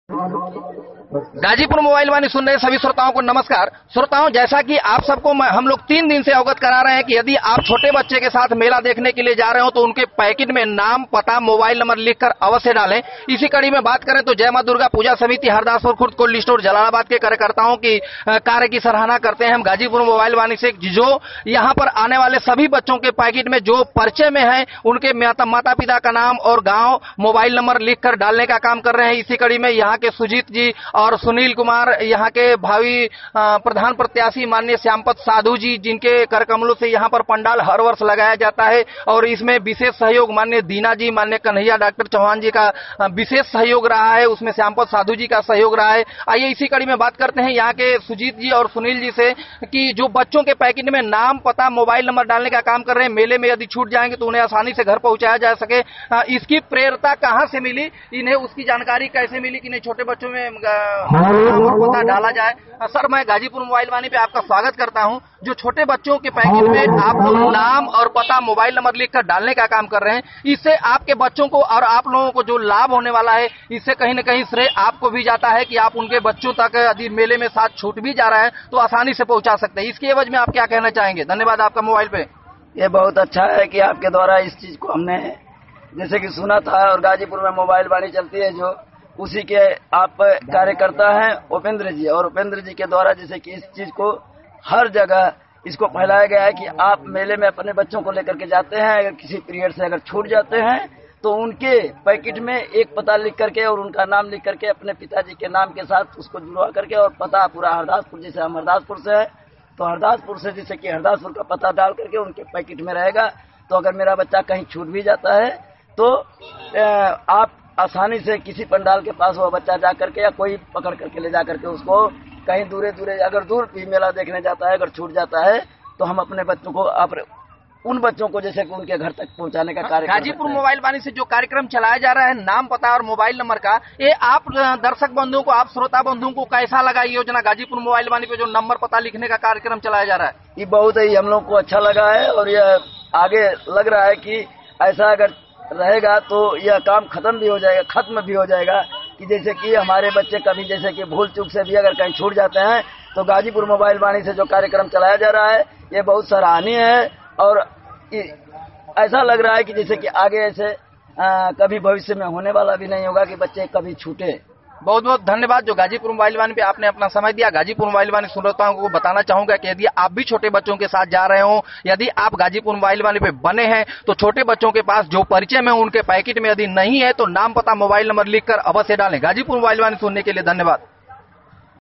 Ghazipur mobile वाणी सुन रहे सभी श्रोताओं को नमस्कार। श्रोताओं, जैसा कि आप सबको हम लोग 3 दिन से अवगत करा रहे हैं कि यदि आप छोटे बच्चे के साथ मेला देखने के लिए जा रहे हो तो उनके पैकेट में नाम, पता, मोबाइल नंबर लिखकर अवश्य डालें। इसी कड़ी में बात करें तो जय मां दुर्गा पूजा समिति हरदासपुर खुर्द कोल्ड स्टोर जलालाबाद के कार्यकर्ताओं की कार्य की सराहना करते हैं हम गाजीपुर मोबाइल वाणी से, जो यहाँ पर आने वाले सभी बच्चों के पैकेट में जो परिचय में है उनके माता पिता का नाम और गाँव, मोबाइल नंबर लिखकर डालने का काम कर रहे हैं। इसी कड़ी में यहाँ के सुजीत जी और सुनील कुमार, यहाँ के भावी प्रधान प्रत्याशी माननीय श्यामपत साधु जी, जिनके करकमलों से यहाँ पर पंडाल हर वर्ष लगाया जाता है और इसमें विशेष सहयोग माननीय दीना जी, माननीय कन्हैया डॉक्टर चौहान जी का विशेष सहयोग रहा है, उसमें श्यामपत साधु जी का सहयोग रहा है। आइए इसी कड़ी में बात करते हैं यहाँ के सुजीत जी और सुनील जी से कि जो बच्चों के पैकेट में नाम, पता, मोबाइल नंबर डालने का काम कर रहे हैं, मेले में यदि छूट जाएंगे तो उन्हें आसानी से घर पहुंचाया जा सके। इसकी प्रेरणा कहाँ से मिली, इन्हें उसकी जानकारी कैसे मिली कि नहीं छोटे बच्चों में पता डाला जाए। सर, मैं गाजीपुर मोबाइल वाणी पे आपका स्वागत करता हूं। जो छोटे बच्चों के पैकेट में आप लोग नाम और पता, मोबाइल नंबर लिखकर डालने का काम कर रहे हैं, इससे आपके बच्चों को और आप लोगों को जो लाभ होने वाला है, इससे कहीं न कहीं श्रेय आपको भी जाता है कि आप उनके बच्चों तक यदि मेले में साथ छूट भी जा रहा है तो आसानी से पहुंचा सकते हैं। इसके एवज में आप क्या कहना चाहेंगे? धन्यवाद आपका मोबाइल पे। ये बहुत अच्छा है कि आपके द्वारा इस चीज को हमने जैसे कि सुना था, और गाजीपुर में मोबाइल वाणी चलती है जो उसी के आप कार्यकर्ता हैं उपेंद्र जी, और उपेंद्र जी के द्वारा जैसे कि इस चीज को हर जगह इसको फैलाया गया है कि आप मेले में अपने बच्चों को लेकर के जाते हैं, अगर किसी पीरियड से अगर छूट जाते हैं तो उनके पैकेट में एक पता लिख करके और उनका नाम लिख करके अपने पिताजी के नाम के साथ उसको जुड़वा करके, और पता पूरा हरदासपुर, जैसे हम हरदासपुर से है तो हरदासपुर से जैसे कि हरदासपुर का पता डाल करके उनके पैकेट में रहेगा। तो अगर मेरा बच्चा कहीं छूट भी जाता है तो आप आसानी से किसी पंडाल के पास वो बच्चा जा करके या कोई पकड़ करके ले जा करके उसको कहीं दूर अगर दूर भी मेला देखने जाता है, अगर छूट जाता है तो हम अपने बच्चों को उन बच्चों को जैसे कि उनके घर तक पहुंचाने का कार्य। गाजीपुर मोबाइल वाणी से जो कार्यक्रम चलाया जा रहा है नाम, पता और मोबाइल नंबर का, ये आप दर्शक बंधुओं को, आप श्रोता बंधुओं को कैसा लगा ये योजना गाजीपुर मोबाइल वाणी पे जो नंबर पता लिखने का कार्यक्रम चलाया जा रहा है? ये बहुत ही हम लोग को अच्छा लगा है और यह आगे लग रहा है कि ऐसा अगर रहेगा तो यह काम खत्म भी हो जाएगा कि जैसे कि हमारे बच्चे कभी जैसे कि भूल चूक से भी अगर कहीं छूट जाते हैं तो गाजीपुर मोबाइल वाणी से जो कार्यक्रम चलाया जा रहा है ये बहुत सराहनीय है। और ऐसा लग रहा है कि जैसे कि आगे ऐसे कभी भविष्य में होने वाला भी नहीं होगा कि बच्चे कभी छूटे। बहुत बहुत धन्यवाद जो गाजीपुर मोबाइल वाणी पे आपने अपना समय दिया। गाजीपुर मोबाइल वाणी श्रोताओं को बताना चाहूंगा कि यदि आप भी छोटे बच्चों के साथ जा रहे हो, यदि आप गाजीपुर मोबाइल वाणी पे बने हैं तो छोटे बच्चों के पास जो परिचय में उनके पैकेट में यदि नहीं है तो नाम, पता, मोबाइल नंबर लिखकर अवश्य डालें। गाजीपुर मोबाइल वाणी सुनने के लिए धन्यवाद।